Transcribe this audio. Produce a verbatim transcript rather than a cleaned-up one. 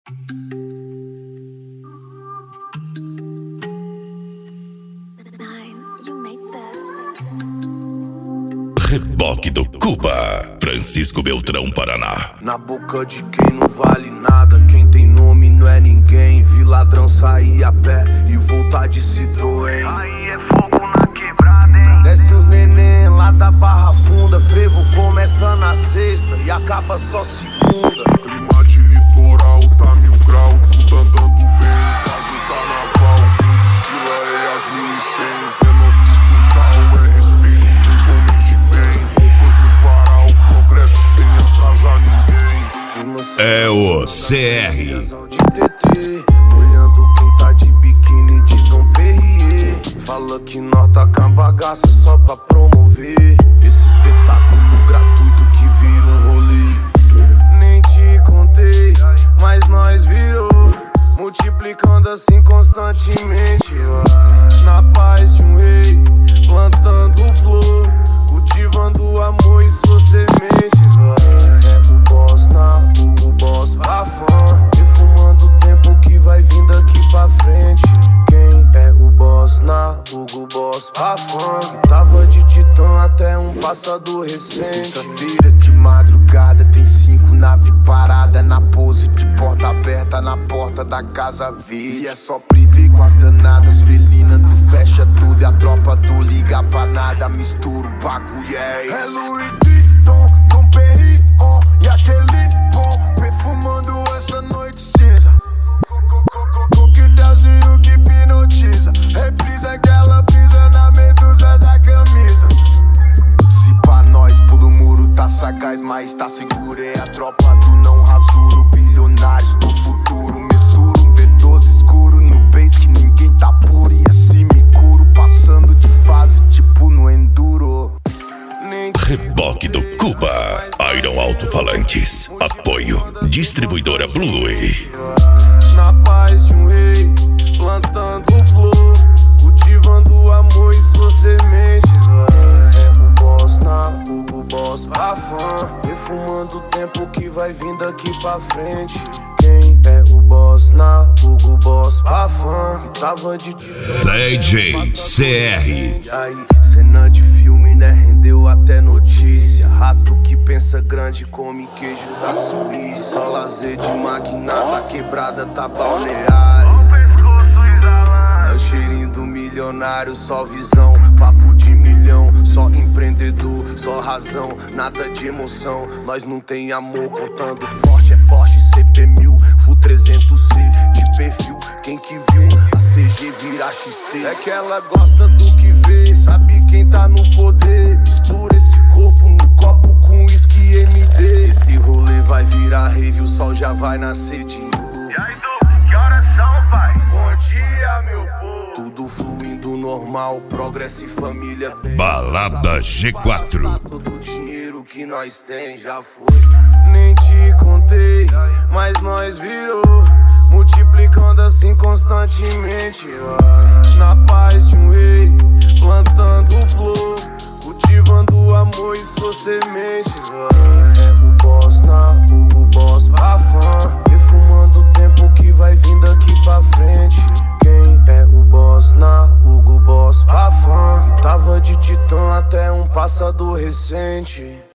Reboque do Cuba, Francisco Beltrão, Paraná. Na boca de quem não vale nada, quem tem nome não é ninguém. Vi ladrão sair a pé e voltar de Citroën. Aí é fogo na quebrada, hein? Desce os neném lá da Barra Funda. Frevo começa na sexta e acaba só segunda. Clima de litoral, tá mil grau, tudo andando bem, quase um carnaval. Desfila é as mil e cem, é nosso quintal, é respeito pros homens de bem. Roupas no varal, progresso sem atrasar ninguém. É o C R. Olhando quem tá de biquíni de Dom Perrier. Fala que nós tá com a bagaça só pra promover esse espetáculo gratuito que vira um rolê. Nem te contei, mas nós virou, multiplicando assim constantemente. Vai na paz de um rei, plantando flor, cultivando amor e suas sementes. Vai, é o boss na Hugo Boss pra fã, defumando o tempo que vai vindo aqui pra frente. Quem é o boss na Hugo Boss pra fã, que tava de titã até um passado recente. Terça-feira de madrugada tem cinco nave parada na pose de porta aberta na porta da casa verde. E é só privé com as danadas felinas do fecha tudo e a tropa do liga pra nada, mistura o bagulho, é isso. É Louis Vuitton, Dom Perrier e aquele bom, perfumando essa noite cinza. Coquetelzinho que hipnotiza, reprisa aquela brisa na medusa da camisa. Se pra nós pula o muro tá sagaz, mas tá seguro. É a tropa do não rasuro, bilionários do futuro. Messuro, um V doze escuro no base que ninguém tá puro. E assim me curo, passando de fase tipo no enduro. Reboque do Cuba, Iron Alto-Falantes. Apoio, distribuidora Blue. Na paz de um rei, plantando flor, cultivando amor e suas sementes. É o boss na Hugo Boss pra fã, defumando o tempo que vai vindo aqui pra frente. Quem é o boss na Hugo Boss pra fã, que tava de titã. D J C R. E aí, cena de filme, né? Rendeu até notícia. Rato que pensa grande come queijo da Suíça. Só lazer de magnata, quebrada tá balneário. O pescoço exalando. É o cheirinho do milionário, só visão, papo de milhão. Só empreendedor, só razão, nada de emoção. Nós não tem amor, contando forte. É Porsche C P mil, Full trezentos C de perfil. Quem que viu a C G virar X T? É que ela gosta do que vê, sabe quem tá no poder. Mistura esse corpo no copo com whisky M D. Esse rolê vai virar rave, o sol já vai nascer de novo. E aí, Duque, que horas são, pai? Bom dia, meu povo. Tudo fluindo normal, progresso e família bem. Balada G quatro. Todo o dinheiro que nós tem já foi. Nem te contei, mas nós virou, multiplicando assim constantemente. Vai na paz de um rei, plantando flor, cultivando amor e suas sementes. Vai, é o boss na Hugo Boss pra fã, defumando o tempo que vai vindo aqui pra frente. Quem é o boss na Hugo Boss pra fã, que tava de titã até um passado recente.